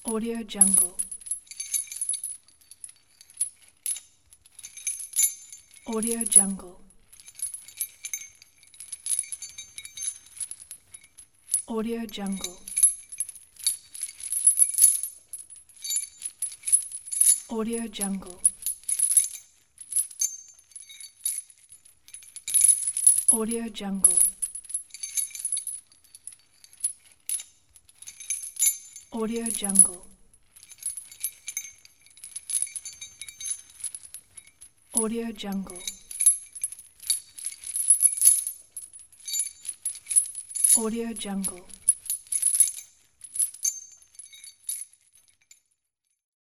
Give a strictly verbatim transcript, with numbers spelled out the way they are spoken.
Audio Jungle. Audio Jungle. Audio Jungle. Audio Jungle. Audio Jungle. Audio Jungle. Audio Jungle. Audio Jungle.